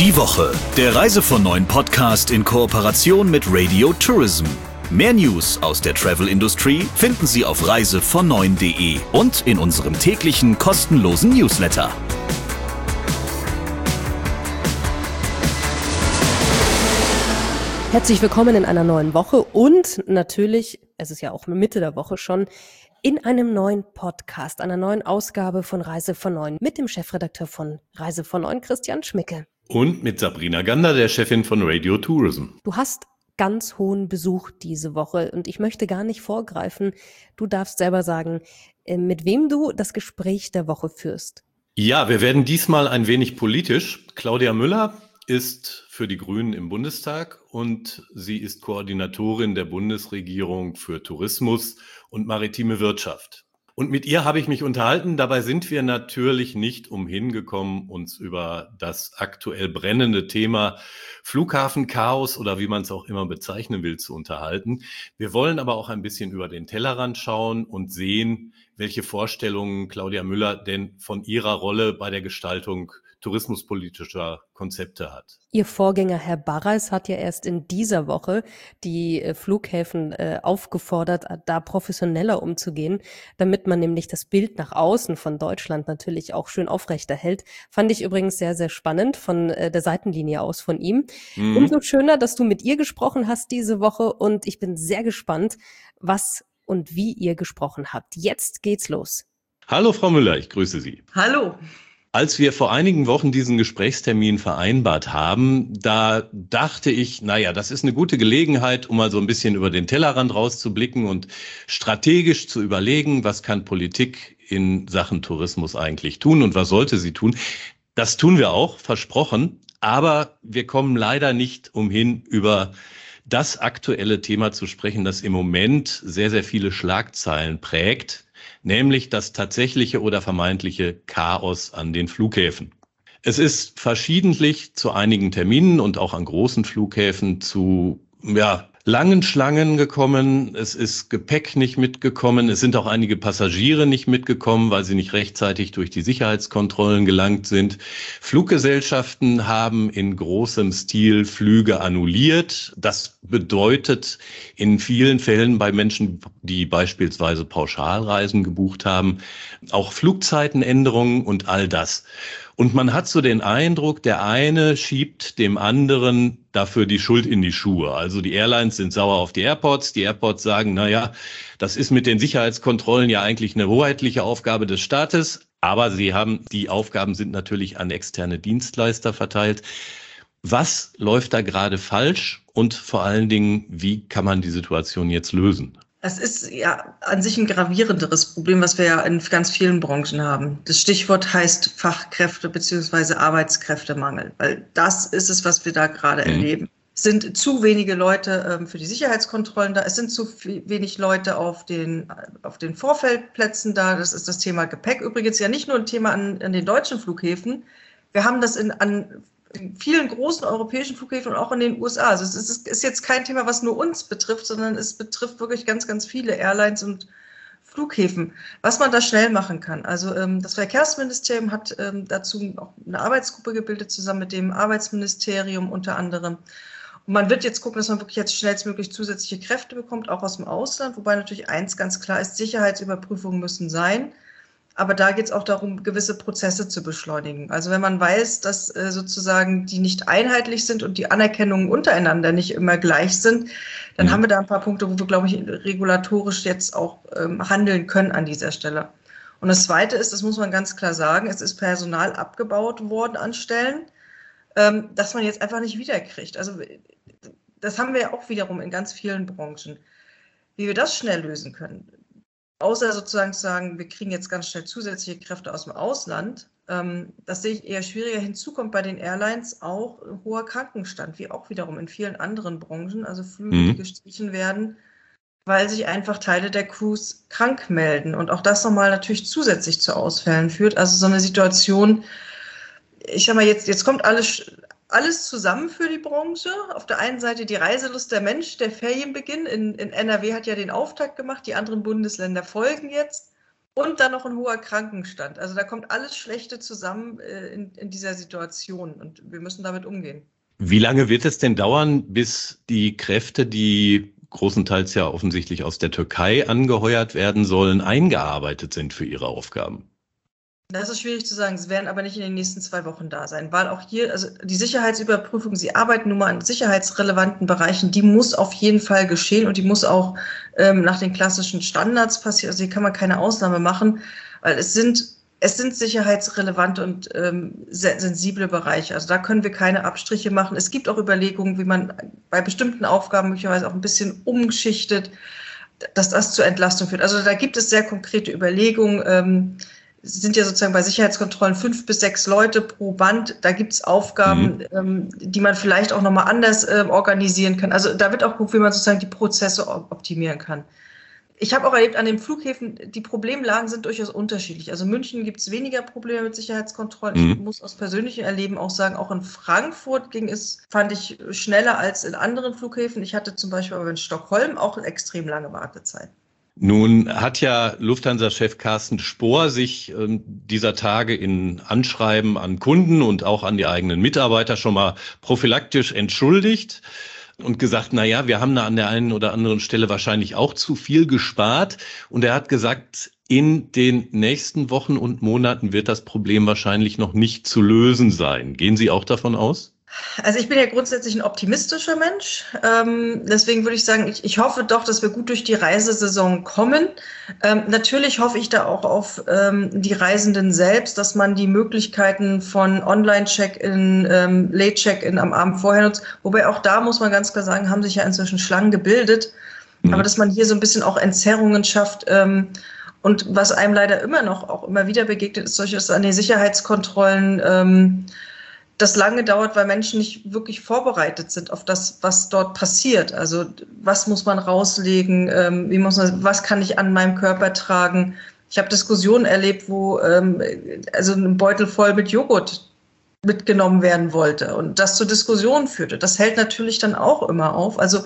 Die Woche, der Reise von Neuen Podcast in Kooperation mit Radio Tourism. Mehr News aus der Travel-Industrie finden Sie auf reisevonneun.de und in unserem täglichen kostenlosen Newsletter. Herzlich willkommen in einer neuen Woche und natürlich, es ist ja auch Mitte der Woche schon, in einem neuen Podcast, einer neuen Ausgabe von Reise von Neun mit dem Chefredakteur von Reise von Neun, Christian Schmicke. Und mit Sabrina Gander, der Chefin von Radio Tourism. Du hast ganz hohen Besuch diese Woche und ich möchte gar nicht vorgreifen. Du darfst selber sagen, mit wem du das Gespräch der Woche führst. Ja, wir werden diesmal ein wenig politisch. Claudia Müller ist für die Grünen im Bundestag und sie ist Koordinatorin der Bundesregierung für Tourismus und maritime Wirtschaft. Und mit ihr habe ich mich unterhalten. Dabei sind wir natürlich nicht umhin gekommen, uns über das aktuell brennende Thema Flughafenchaos oder wie man es auch immer bezeichnen will, zu unterhalten. Wir wollen aber auch ein bisschen über den Tellerrand schauen und sehen, welche Vorstellungen Claudia Müller denn von ihrer Rolle bei der Gestaltung tourismuspolitischer Konzepte hat. Ihr Vorgänger Herr Barreis hat ja erst in dieser Woche die Flughäfen aufgefordert, da professioneller umzugehen, damit man nämlich das Bild nach außen von Deutschland natürlich auch schön aufrechterhält. Fand ich übrigens sehr, sehr spannend von der Seitenlinie aus von ihm. Umso schöner, dass du mit ihr gesprochen hast diese Woche und ich bin sehr gespannt, was und wie ihr gesprochen habt. Jetzt geht's los. Hallo Frau Müller, ich grüße Sie. Hallo. Als wir vor einigen Wochen diesen Gesprächstermin vereinbart haben, da dachte ich, das ist eine gute Gelegenheit, um mal so ein bisschen über den Tellerrand rauszublicken und strategisch zu überlegen, was kann Politik in Sachen Tourismus eigentlich tun und was sollte sie tun. Das tun wir auch, versprochen, aber wir kommen leider nicht umhin, über das aktuelle Thema zu sprechen, das im Moment sehr, sehr viele Schlagzeilen prägt, nämlich das tatsächliche oder vermeintliche Chaos an den Flughäfen. Es ist verschiedentlich zu einigen Terminen und auch an großen Flughäfen zu langen Schlangen gekommen. Es ist Gepäck nicht mitgekommen. Es sind auch einige Passagiere nicht mitgekommen, weil sie nicht rechtzeitig durch die Sicherheitskontrollen gelangt sind. Fluggesellschaften haben in großem Stil Flüge annulliert. Das bedeutet in vielen Fällen bei Menschen, die beispielsweise Pauschalreisen gebucht haben, auch Flugzeitenänderungen und all das. Und man hat so den Eindruck, der eine schiebt dem anderen dafür die Schuld in die Schuhe. Also die Airlines sind sauer auf die Airports sagen, das ist mit den Sicherheitskontrollen ja eigentlich eine hoheitliche Aufgabe des Staates, aber die Aufgaben sind natürlich an externe Dienstleister verteilt. Was läuft da gerade falsch und vor allen Dingen, wie kann man die Situation jetzt lösen? Es ist ja an sich ein gravierenderes Problem, was wir ja in ganz vielen Branchen haben. Das Stichwort heißt Fachkräfte bzw. Arbeitskräftemangel, weil das ist es, was wir da gerade erleben. Es sind zu wenige Leute für die Sicherheitskontrollen da, es sind zu wenig Leute auf den Vorfeldplätzen da. Das ist das Thema Gepäck. Übrigens ja nicht nur ein Thema an den deutschen Flughäfen. Wir haben das an vielen großen europäischen Flughäfen und auch in den USA. Also es ist jetzt kein Thema, was nur uns betrifft, sondern es betrifft wirklich ganz, ganz viele Airlines und Flughäfen. Was man da schnell machen kann. Also das Verkehrsministerium hat dazu auch eine Arbeitsgruppe gebildet, zusammen mit dem Arbeitsministerium unter anderem. Und man wird jetzt gucken, dass man wirklich jetzt schnellstmöglich zusätzliche Kräfte bekommt, auch aus dem Ausland. Wobei natürlich eins ganz klar ist, Sicherheitsüberprüfungen müssen sein. Aber da geht es auch darum, gewisse Prozesse zu beschleunigen. Also wenn man weiß, dass sozusagen die nicht einheitlich sind und die Anerkennungen untereinander nicht immer gleich sind, dann haben wir da ein paar Punkte, wo wir, glaube ich, regulatorisch jetzt auch handeln können an dieser Stelle. Und das Zweite ist, das muss man ganz klar sagen, es ist Personal abgebaut worden an Stellen, das man jetzt einfach nicht wiederkriegt. Also das haben wir ja auch wiederum in ganz vielen Branchen. Wie wir das schnell lösen können, außer sozusagen zu sagen, wir kriegen jetzt ganz schnell zusätzliche Kräfte aus dem Ausland, das sehe ich eher schwieriger. Hinzu kommt bei den Airlines auch hoher Krankenstand, wie auch wiederum in vielen anderen Branchen, also Flüge, die gestrichen werden, weil sich einfach Teile der Crews krank melden und auch das nochmal natürlich zusätzlich zu Ausfällen führt. Also so eine Situation, ich sag mal, jetzt kommt alles zusammen für die Branche. Auf der einen Seite die Reiselust der Mensch, der Ferienbeginn. In NRW hat ja den Auftakt gemacht, die anderen Bundesländer folgen jetzt. Und dann noch ein hoher Krankenstand. Also da kommt alles Schlechte zusammen in dieser Situation und wir müssen damit umgehen. Wie lange wird es denn dauern, bis die Kräfte, die großenteils ja offensichtlich aus der Türkei angeheuert werden sollen, eingearbeitet sind für ihre Aufgaben? Das ist schwierig zu sagen. Sie werden aber nicht in den nächsten 2 Wochen da sein, weil auch hier, also die Sicherheitsüberprüfung, Sie arbeiten nun mal an sicherheitsrelevanten Bereichen, die muss auf jeden Fall geschehen und die muss auch nach den klassischen Standards passieren. Also hier kann man keine Ausnahme machen, weil es sind sicherheitsrelevante und sensible Bereiche. Also da können wir keine Abstriche machen. Es gibt auch Überlegungen, wie man bei bestimmten Aufgaben möglicherweise auch ein bisschen umschichtet, dass das zur Entlastung führt. Also da gibt es sehr konkrete Überlegungen. Es sind ja sozusagen bei Sicherheitskontrollen 5 bis 6 Leute pro Band. Da gibt es Aufgaben, die man vielleicht auch nochmal anders organisieren kann. Also da wird auch geguckt, wie man sozusagen die Prozesse optimieren kann. Ich habe auch erlebt, an den Flughäfen, die Problemlagen sind durchaus unterschiedlich. Also in München gibt es weniger Probleme mit Sicherheitskontrollen. Ich muss aus persönlichem Erleben auch sagen, auch in Frankfurt fand ich schneller als in anderen Flughäfen. Ich hatte zum Beispiel aber in Stockholm auch eine extrem lange Wartezeit. Nun hat ja Lufthansa-Chef Carsten Spohr sich dieser Tage in Anschreiben an Kunden und auch an die eigenen Mitarbeiter schon mal prophylaktisch entschuldigt und gesagt, na ja, wir haben da an der einen oder anderen Stelle wahrscheinlich auch zu viel gespart. Und er hat gesagt, in den nächsten Wochen und Monaten wird das Problem wahrscheinlich noch nicht zu lösen sein. Gehen Sie auch davon aus? Also ich bin ja grundsätzlich ein optimistischer Mensch. Deswegen würde ich sagen, ich hoffe doch, dass wir gut durch die Reisesaison kommen. Natürlich hoffe ich da auch auf die Reisenden selbst, dass man die Möglichkeiten von Online-Check-in, Late-Check-in am Abend vorher nutzt. Wobei auch da muss man ganz klar sagen, haben sich ja inzwischen Schlangen gebildet. Aber dass man hier so ein bisschen auch Entzerrungen schafft. Und was einem leider immer wieder begegnet, ist solches an den Sicherheitskontrollen, das lange dauert, weil Menschen nicht wirklich vorbereitet sind auf das, was dort passiert. Also was muss man rauslegen, was kann ich an meinem Körper tragen. Ich habe Diskussionen erlebt, wo also ein Beutel voll mit Joghurt mitgenommen werden wollte und das zu Diskussionen führte. Das hält natürlich dann auch immer auf. Also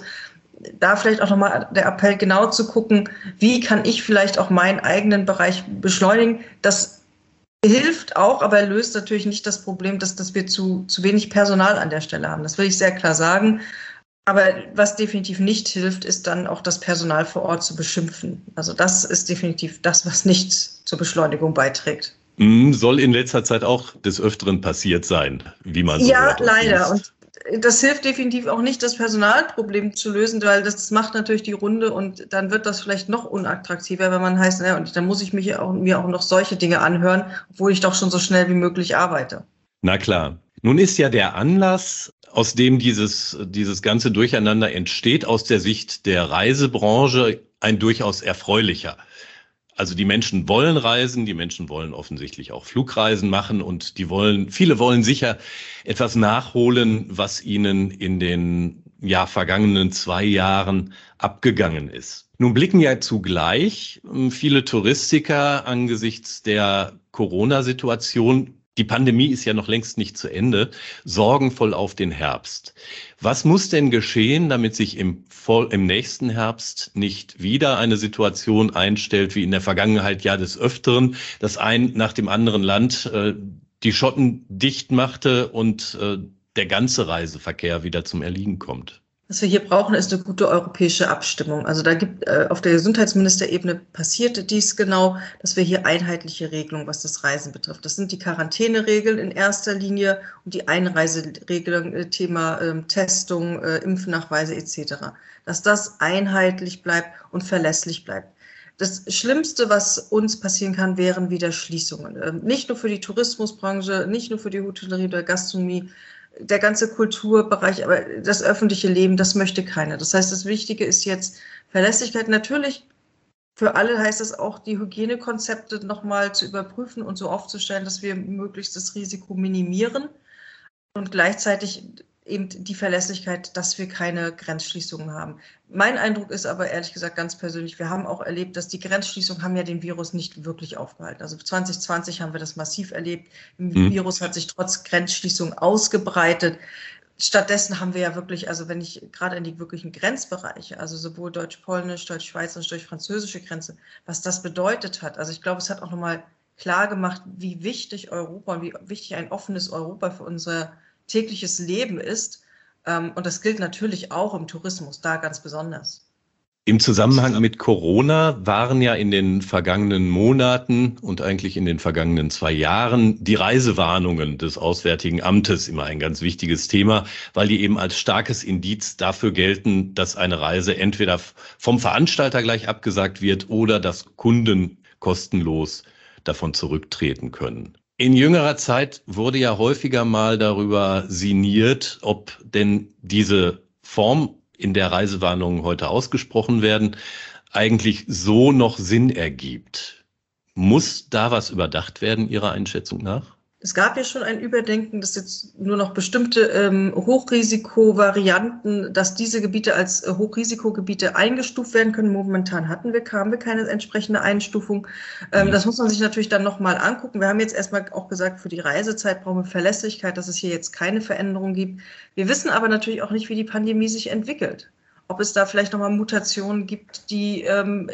da vielleicht auch nochmal der Appell, genau zu gucken, wie kann ich vielleicht auch meinen eigenen Bereich beschleunigen. Das hilft auch, aber löst natürlich nicht das Problem, dass wir zu wenig Personal an der Stelle haben. Das will ich sehr klar sagen. Aber was definitiv nicht hilft, ist dann auch das Personal vor Ort zu beschimpfen. Also das ist definitiv das, was nicht zur Beschleunigung beiträgt. Soll in letzter Zeit auch des Öfteren passiert sein, wie man so ja, hört. Ja, leider. Und das hilft definitiv auch nicht, das Personalproblem zu lösen, weil das macht natürlich die Runde und dann wird das vielleicht noch unattraktiver, wenn man heißt, naja, und dann muss ich mir auch noch solche Dinge anhören, obwohl ich doch schon so schnell wie möglich arbeite. Na klar. Nun ist ja der Anlass, aus dem dieses ganze Durcheinander entsteht, aus der Sicht der Reisebranche ein durchaus erfreulicher. Also die Menschen wollen reisen, die Menschen wollen offensichtlich auch Flugreisen machen und viele wollen sicher etwas nachholen, was ihnen in den vergangenen 2 Jahren abgegangen ist. Nun blicken ja zugleich viele Touristiker angesichts der Corona-Situation, die Pandemie ist ja noch längst nicht zu Ende, sorgenvoll auf den Herbst. Was muss denn geschehen, damit sich im nächsten Herbst nicht wieder eine Situation einstellt, wie in der Vergangenheit ja des Öfteren, dass ein nach dem anderen Land die Schotten dicht machte und der ganze Reiseverkehr wieder zum Erliegen kommt? Was wir hier brauchen, ist eine gute europäische Abstimmung. Also da gibt auf der Gesundheitsministerebene passiert dies genau, dass wir hier einheitliche Regelungen, was das Reisen betrifft. Das sind die Quarantäneregeln in erster Linie und die Einreiseregelung, Thema Testung, Impfnachweise etc. Dass das einheitlich bleibt und verlässlich bleibt. Das Schlimmste, was uns passieren kann, wären wieder Schließungen. Nicht nur für die Tourismusbranche, nicht nur für die Hotellerie oder Gastronomie, der ganze Kulturbereich, aber das öffentliche Leben, das möchte keiner. Das heißt, das Wichtige ist jetzt Verlässlichkeit. Natürlich, für alle heißt es auch, die Hygienekonzepte nochmal zu überprüfen und so aufzustellen, dass wir möglichst das Risiko minimieren und gleichzeitig eben die Verlässlichkeit, dass wir keine Grenzschließungen haben. Mein Eindruck ist aber ehrlich gesagt ganz persönlich, wir haben auch erlebt, dass die Grenzschließungen haben ja den Virus nicht wirklich aufgehalten. Also 2020 haben wir das massiv erlebt. Im Virus hat sich trotz Grenzschließung ausgebreitet. Stattdessen haben wir ja wirklich, also wenn ich gerade in die wirklichen Grenzbereiche, also sowohl deutsch-polnisch, deutsch-schweiz als auch deutsch-französische Grenze, was das bedeutet hat. Also ich glaube, es hat auch nochmal klar gemacht, wie wichtig Europa und wie wichtig ein offenes Europa für unser tägliches Leben ist. Und das gilt natürlich auch im Tourismus, da ganz besonders. Im Zusammenhang mit Corona waren ja in den vergangenen Monaten und eigentlich in den vergangenen 2 Jahren die Reisewarnungen des Auswärtigen Amtes immer ein ganz wichtiges Thema, weil die eben als starkes Indiz dafür gelten, dass eine Reise entweder vom Veranstalter gleich abgesagt wird oder dass Kunden kostenlos davon zurücktreten können. In jüngerer Zeit wurde ja häufiger mal darüber sinniert, ob denn diese Form, in der Reisewarnungen heute ausgesprochen werden, eigentlich so noch Sinn ergibt. Muss da was überdacht werden, Ihrer Einschätzung nach? Es gab ja schon ein Überdenken, dass jetzt nur noch bestimmte Hochrisikovarianten, dass diese Gebiete als Hochrisikogebiete eingestuft werden können. Momentan haben wir keine entsprechende Einstufung. Das muss man sich natürlich dann nochmal angucken. Wir haben jetzt erstmal auch gesagt, für die Reisezeit brauchen wir Verlässlichkeit, dass es hier jetzt keine Veränderung gibt. Wir wissen aber natürlich auch nicht, wie die Pandemie sich entwickelt. Ob es da vielleicht nochmal Mutationen gibt, die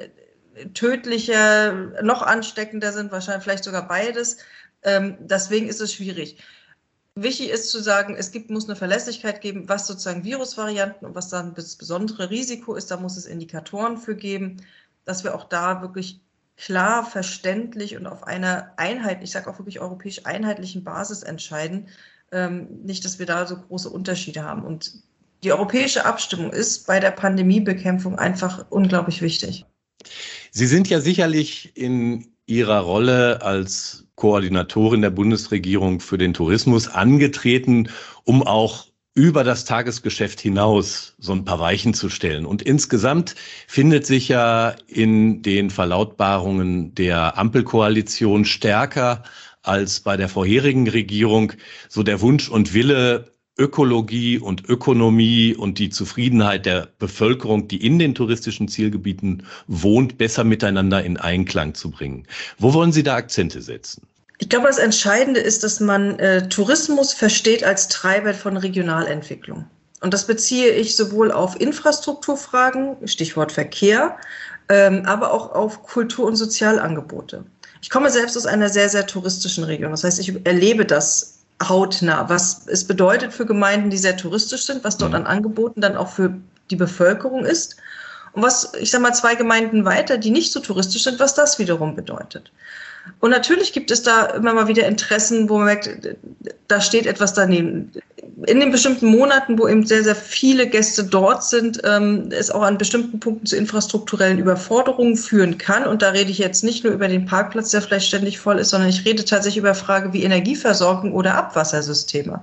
tödlicher, noch ansteckender sind, wahrscheinlich vielleicht sogar beides. Deswegen ist es schwierig. Wichtig ist zu sagen, muss eine Verlässlichkeit geben, was sozusagen Virusvarianten und was dann das besondere Risiko ist. Da muss es Indikatoren für geben, dass wir auch da wirklich klar, verständlich und auf einer ich sage auch wirklich europäisch einheitlichen Basis entscheiden. Nicht, dass wir da so große Unterschiede haben. Und die europäische Abstimmung ist bei der Pandemiebekämpfung einfach unglaublich wichtig. Sie sind ja sicherlich in Ihrer Rolle als Koordinatorin der Bundesregierung für den Tourismus angetreten, um auch über das Tagesgeschäft hinaus so ein paar Weichen zu stellen. Und insgesamt findet sich ja in den Verlautbarungen der Ampelkoalition stärker als bei der vorherigen Regierung so der Wunsch und Wille, Ökologie und Ökonomie und die Zufriedenheit der Bevölkerung, die in den touristischen Zielgebieten wohnt, besser miteinander in Einklang zu bringen. Wo wollen Sie da Akzente setzen? Ich glaube, das Entscheidende ist, dass man Tourismus versteht als Treiber von Regionalentwicklung. Und das beziehe ich sowohl auf Infrastrukturfragen, Stichwort Verkehr, aber auch auf Kultur- und Sozialangebote. Ich komme selbst aus einer sehr, sehr touristischen Region. Das heißt, ich erlebe das hautnah, was es bedeutet für Gemeinden, die sehr touristisch sind, was dort an Angeboten dann auch für die Bevölkerung ist. Und was, ich sage mal, 2 Gemeinden weiter, die nicht so touristisch sind, was das wiederum bedeutet. Und natürlich gibt es da immer mal wieder Interessen, wo man merkt, da steht etwas daneben. In den bestimmten Monaten, wo eben sehr, sehr viele Gäste dort sind, es auch an bestimmten Punkten zu infrastrukturellen Überforderungen führen kann. Und da rede ich jetzt nicht nur über den Parkplatz, der vielleicht ständig voll ist, sondern ich rede tatsächlich über Fragen wie Energieversorgung oder Abwassersysteme.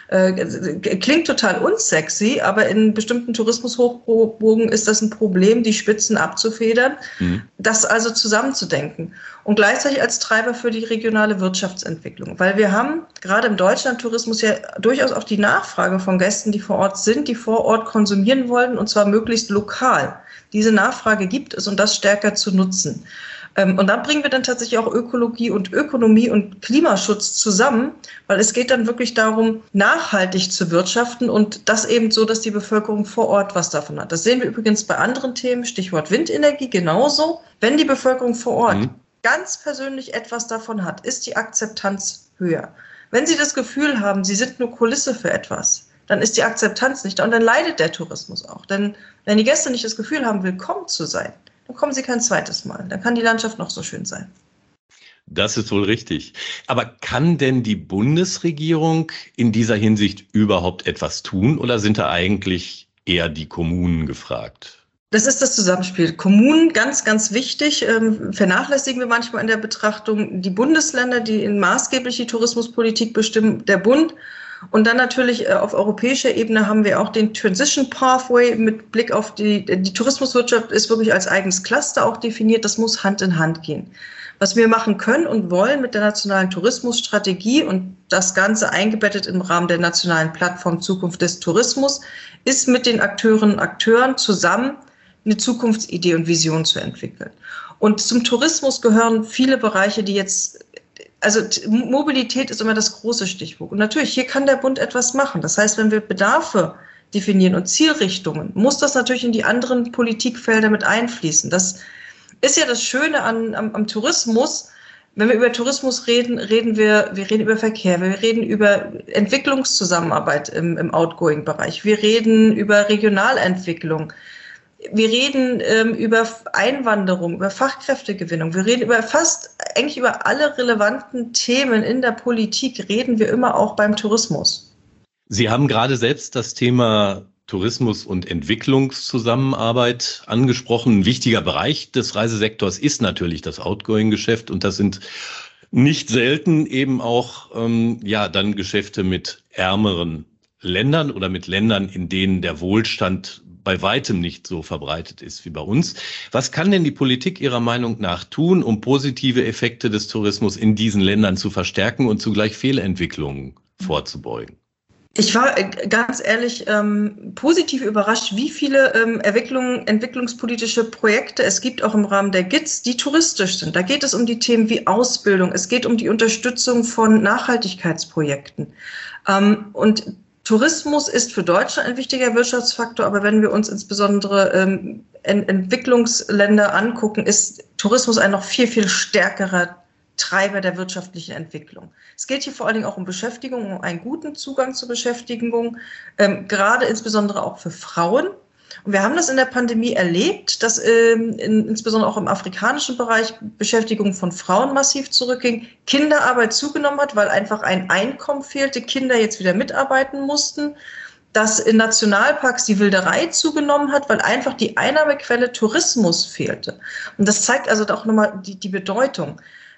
Klingt total unsexy, aber in bestimmten Tourismushochburgen ist das ein Problem, die Spitzen abzufedern, das also zusammenzudenken. Und gleichzeitig als Treiber für die regionale Wirtschaftsentwicklung. Weil wir haben gerade im Deutschlandtourismus ja durchaus auch die Nachfrage von Gästen, die vor Ort sind, die vor Ort konsumieren wollen, und zwar möglichst lokal. Diese Nachfrage gibt es, und das stärker zu nutzen. Und dann bringen wir dann tatsächlich auch Ökologie und Ökonomie und Klimaschutz zusammen, weil es geht dann wirklich darum, nachhaltig zu wirtschaften und das eben so, dass die Bevölkerung vor Ort was davon hat. Das sehen wir übrigens bei anderen Themen, Stichwort Windenergie genauso. Wenn die Bevölkerung vor Ort ganz persönlich etwas davon hat, ist die Akzeptanz höher. Wenn Sie das Gefühl haben, Sie sind nur Kulisse für etwas, dann ist die Akzeptanz nicht da und dann leidet der Tourismus auch. Denn wenn die Gäste nicht das Gefühl haben, willkommen zu sein, dann kommen sie kein zweites Mal. Dann kann die Landschaft noch so schön sein. Das ist wohl richtig. Aber kann denn die Bundesregierung in dieser Hinsicht überhaupt etwas tun oder sind da eigentlich eher die Kommunen gefragt? Das ist das Zusammenspiel. Kommunen, ganz, ganz wichtig, vernachlässigen wir manchmal in der Betrachtung. Die Bundesländer, die maßgeblich die Tourismuspolitik bestimmen, der Bund. Und dann natürlich auf europäischer Ebene haben wir auch den Transition Pathway mit Blick auf die Tourismuswirtschaft ist wirklich als eigenes Cluster auch definiert. Das muss Hand in Hand gehen. Was wir machen können und wollen mit der nationalen Tourismusstrategie und das Ganze eingebettet im Rahmen der nationalen Plattform Zukunft des Tourismus, ist mit den Akteurinnen und Akteuren zusammen eine Zukunftsidee und Vision zu entwickeln. Und zum Tourismus gehören viele Bereiche, die jetzt Also Mobilität ist immer das große Stichwort. Und natürlich, hier kann der Bund etwas machen. Das heißt, wenn wir Bedarfe definieren und Zielrichtungen, muss das natürlich in die anderen Politikfelder mit einfließen. Das ist ja das Schöne am Tourismus. Wenn wir über Tourismus reden, reden wir über Verkehr, wir reden über Entwicklungszusammenarbeit im Outgoing-Bereich, wir reden über Regionalentwicklung, wir reden über Einwanderung, über Fachkräftegewinnung, wir reden eigentlich über alle relevanten Themen in der Politik, reden wir immer auch beim Tourismus. Sie haben gerade selbst das Thema Tourismus und Entwicklungszusammenarbeit angesprochen. Ein wichtiger Bereich des Reisesektors ist natürlich das Outgoing-Geschäft und das sind nicht selten eben auch dann Geschäfte mit ärmeren Ländern oder mit Ländern, in denen der Wohlstand bei weitem nicht so verbreitet ist wie bei uns. Was kann denn die Politik Ihrer Meinung nach tun, um positive Effekte des Tourismus in diesen Ländern zu verstärken und zugleich Fehlentwicklungen vorzubeugen? Ich war ganz ehrlich positiv überrascht, wie viele entwicklungspolitische Projekte es gibt, auch im Rahmen der GIZ, die touristisch sind. Da geht es um die Themen wie Ausbildung, es geht um die Unterstützung von Nachhaltigkeitsprojekten. Und Tourismus ist für Deutschland ein wichtiger Wirtschaftsfaktor, aber wenn wir uns insbesondere Entwicklungsländer angucken, ist Tourismus ein noch viel, viel stärkerer Treiber der wirtschaftlichen Entwicklung. Es geht hier vor allen Dingen auch um Beschäftigung, um einen guten Zugang zur Beschäftigung, gerade insbesondere auch für Frauen. Und wir haben das in der Pandemie erlebt, dass insbesondere auch im afrikanischen Bereich Beschäftigung von Frauen massiv zurückging, Kinderarbeit zugenommen hat, weil einfach ein Einkommen fehlte, Kinder jetzt wieder mitarbeiten mussten, dass in Nationalparks die Wilderei zugenommen hat, weil einfach die Einnahmequelle Tourismus fehlte. Und das zeigt also auch nochmal die Bedeutung.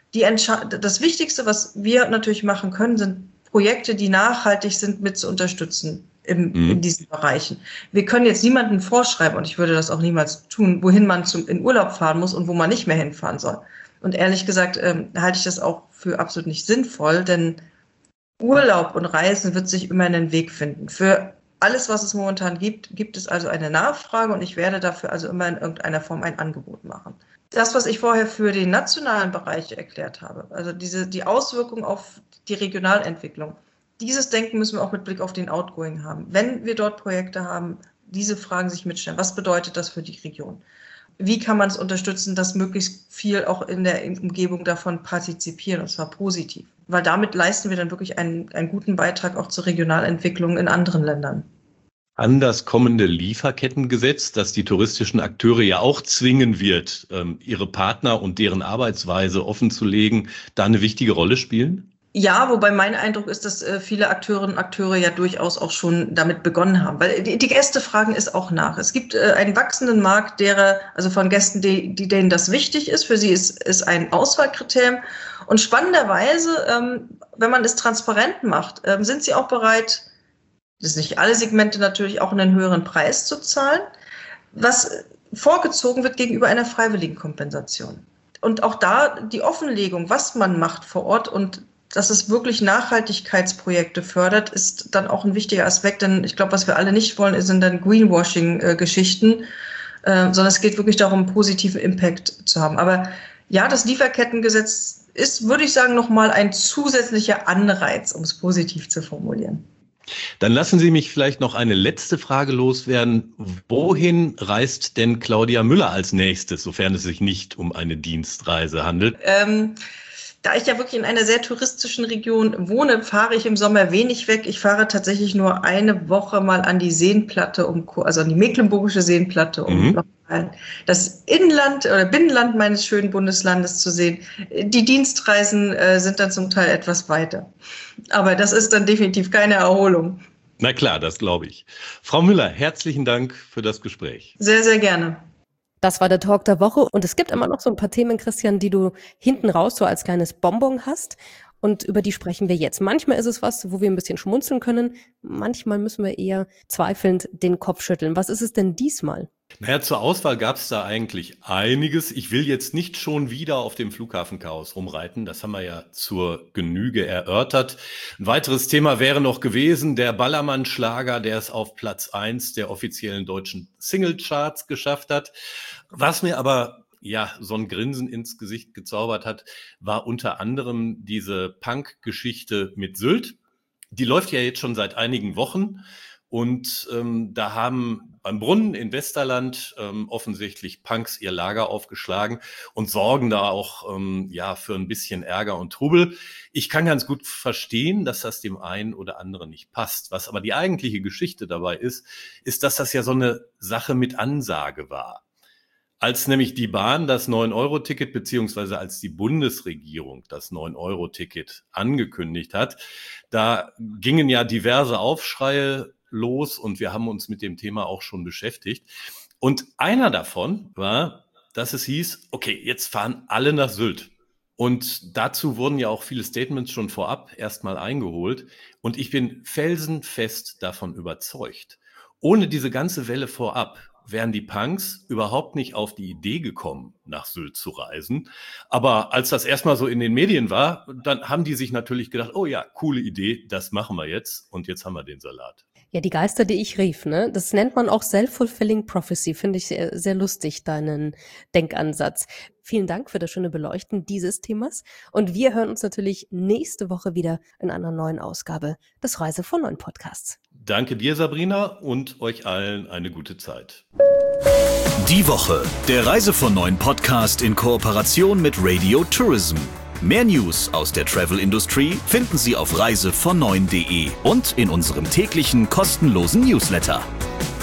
Das Wichtigste, was wir natürlich machen können, sind Projekte, die nachhaltig sind, mit zu unterstützen in diesen Bereichen. Wir können jetzt niemandem vorschreiben, und ich würde das auch niemals tun, wohin man in Urlaub fahren muss und wo man nicht mehr hinfahren soll. Und ehrlich gesagt halte ich das auch für absolut nicht sinnvoll, denn Urlaub und Reisen wird sich immer einen Weg finden. Für alles, was es momentan gibt es also eine Nachfrage und ich werde dafür also immer in irgendeiner Form ein Angebot machen. Das, was ich vorher für den nationalen Bereich erklärt habe, also die Auswirkungen auf die Regionalentwicklung, dieses Denken müssen wir auch mit Blick auf den Outgoing haben. Wenn wir dort Projekte haben, diese Fragen sich mitstellen. Was bedeutet das für die Region? Wie kann man es unterstützen, dass möglichst viel auch in der Umgebung davon partizipieren, und zwar positiv? Weil damit leisten wir dann wirklich einen guten Beitrag auch zur Regionalentwicklung in anderen Ländern. An das kommende Lieferkettengesetz, das die touristischen Akteure ja auch zwingen wird, ihre Partner und deren Arbeitsweise offenzulegen, da eine wichtige Rolle spielen? Ja, wobei mein Eindruck ist, dass viele Akteurinnen und Akteure ja durchaus auch schon damit begonnen haben. Weil die Gäste fragen es auch nach. Es gibt einen wachsenden Markt von Gästen, denen das wichtig ist. Für sie ist ein Auswahlkriterium. Und spannenderweise, wenn man es transparent macht, sind sie auch bereit, das sind nicht alle Segmente natürlich, auch einen höheren Preis zu zahlen, was vorgezogen wird gegenüber einer freiwilligen Kompensation. Und auch da die Offenlegung, was man macht vor Ort und dass es wirklich Nachhaltigkeitsprojekte fördert, ist dann auch ein wichtiger Aspekt. Denn ich glaube, was wir alle nicht wollen, sind dann Greenwashing-Geschichten, sondern es geht wirklich darum, positiven Impact zu haben. Aber ja, das Lieferkettengesetz ist, würde ich sagen, nochmal ein zusätzlicher Anreiz, um es positiv zu formulieren. Dann lassen Sie mich vielleicht noch eine letzte Frage loswerden. Wohin reist denn Claudia Müller als nächstes, sofern es sich nicht um eine Dienstreise handelt? Da ich ja wirklich in einer sehr touristischen Region wohne, fahre ich im Sommer wenig weg. Ich fahre tatsächlich nur eine Woche mal an die Seenplatte, also an die Mecklenburgische Seenplatte, um das Inland oder Binnenland meines schönen Bundeslandes zu sehen. Die Dienstreisen sind dann zum Teil etwas weiter. Aber das ist dann definitiv keine Erholung. Na klar, das glaube ich. Frau Müller, herzlichen Dank für das Gespräch. Sehr, sehr gerne. Das war der Talk der Woche und es gibt immer noch so ein paar Themen, Christian, die du hinten raus so als kleines Bonbon hast und über die sprechen wir jetzt. Manchmal ist es was, wo wir ein bisschen schmunzeln können, manchmal müssen wir eher zweifelnd den Kopf schütteln. Was ist es denn diesmal? Naja, zur Auswahl gab es da eigentlich einiges. Ich will jetzt nicht schon wieder auf dem Flughafenchaos rumreiten. Das haben wir ja zur Genüge erörtert. Ein weiteres Thema wäre noch gewesen, der Ballermann-Schlager, der es auf Platz 1 der offiziellen deutschen Singlecharts geschafft hat. Was mir aber so ein Grinsen ins Gesicht gezaubert hat, war unter anderem diese Punk-Geschichte mit Sylt. Die läuft ja jetzt schon seit einigen Wochen. Und da haben beim Brunnen in Westerland offensichtlich Punks ihr Lager aufgeschlagen und sorgen da auch für ein bisschen Ärger und Trubel. Ich kann ganz gut verstehen, dass das dem einen oder anderen nicht passt. Was aber die eigentliche Geschichte dabei ist, dass das ja so eine Sache mit Ansage war. Als nämlich die Bahn das 9-Euro-Ticket beziehungsweise als die Bundesregierung das 9-Euro-Ticket angekündigt hat, da gingen ja diverse Aufschreie los und wir haben uns mit dem Thema auch schon beschäftigt. Und einer davon war, dass es hieß, okay, jetzt fahren alle nach Sylt. Und dazu wurden ja auch viele Statements schon vorab erstmal eingeholt. Und ich bin felsenfest davon überzeugt, ohne diese ganze Welle vorab wären die Punks überhaupt nicht auf die Idee gekommen, nach Sylt zu reisen. Aber als das erstmal so in den Medien war, dann haben die sich natürlich gedacht, oh ja, coole Idee, das machen wir jetzt. Und jetzt haben wir den Salat. Ja, die Geister, die ich rief, ne? Das nennt man auch Self-Fulfilling Prophecy. Finde ich sehr, sehr lustig, deinen Denkansatz. Vielen Dank für das schöne Beleuchten dieses Themas. Und wir hören uns natürlich nächste Woche wieder in einer neuen Ausgabe des Reise von 9 Podcasts. Danke dir, Sabrina, und euch allen eine gute Zeit. Die Woche, der Reise von 9 Podcast in Kooperation mit Radio Tourism. Mehr News aus der Travel Industry finden Sie auf reisevon9.de und in unserem täglichen kostenlosen Newsletter.